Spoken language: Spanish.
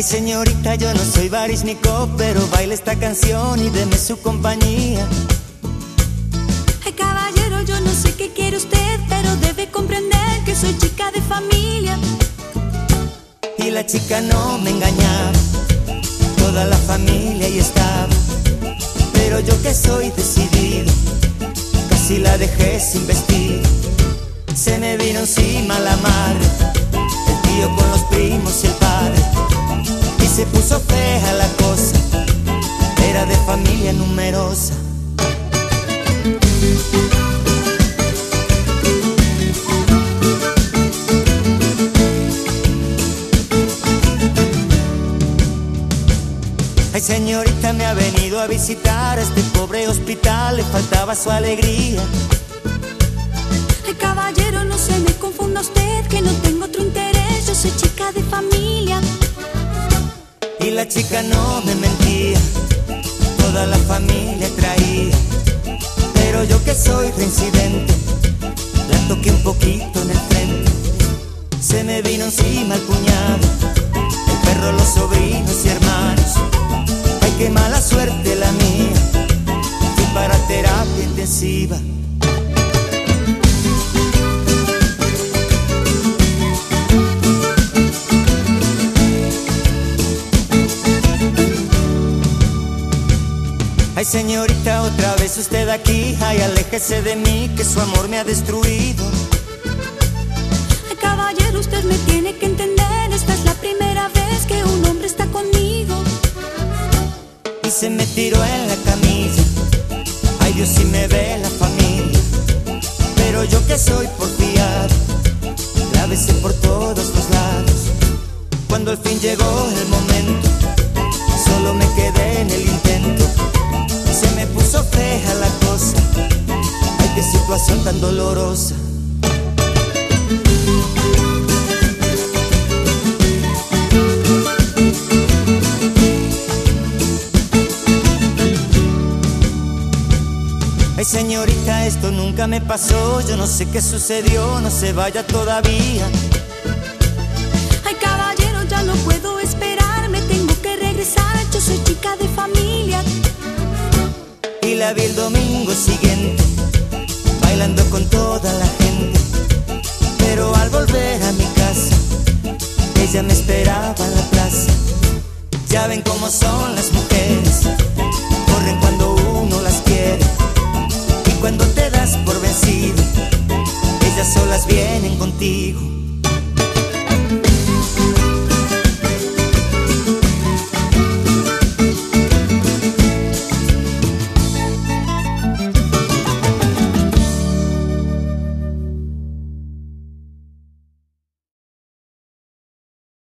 Ay señorita, yo no soy Baryshnikov, pero baile esta canción y deme su compañía. Ay caballero, yo no sé qué quiere usted, pero debe comprender que soy chica de familia. Y la chica no me engañaba, toda la familia ahí estaba. Pero yo que soy decidido, casi la dejé sin vestir. Se me vino encima la madre, el tío con los primos y el padre, y se puso fea la cosa, era de familia numerosa. Ay señorita, me ha venido a visitar a este pobre hospital, le faltaba su alegría. Ay caballero, no se me confunda usted, que no tengo otro interés, yo soy chica de familia. Y la chica no me mentía, toda la familia traía. Pero yo que soy reincidente, la toqué un poquito en el frente. Se me vino encima el cuñado, el perro, los sobrinos y hermanos. Ay, qué mala suerte la mía, fui para terapia intensiva. Ay señorita, otra vez usted aquí, ay aléjese de mí, que su amor me ha destruido. Ay caballero, usted me tiene que entender, esta es la primera vez que un hombre está conmigo. Y se me tiró en la camilla, ay Dios si me ve la familia. Pero yo que soy porfiado, la besé por todos los lados. Cuando al fin llegó el momento, solo me quedé en el intento. Se me puso fea la cosa, ay qué situación tan dolorosa. Ay señorita, esto nunca me pasó, yo no sé qué sucedió, no se vaya todavía. Ay caballero, ya no puedo esperar, me tengo que regresar, yo soy chica de familia. Y la vi el domingo siguiente, bailando con toda la gente. Pero al volver a mi casa, ella me esperaba en la plaza. Ya ven cómo son las mujeres, corren cuando uno las quiere. Y cuando te das por vencido, ellas solas vienen contigo.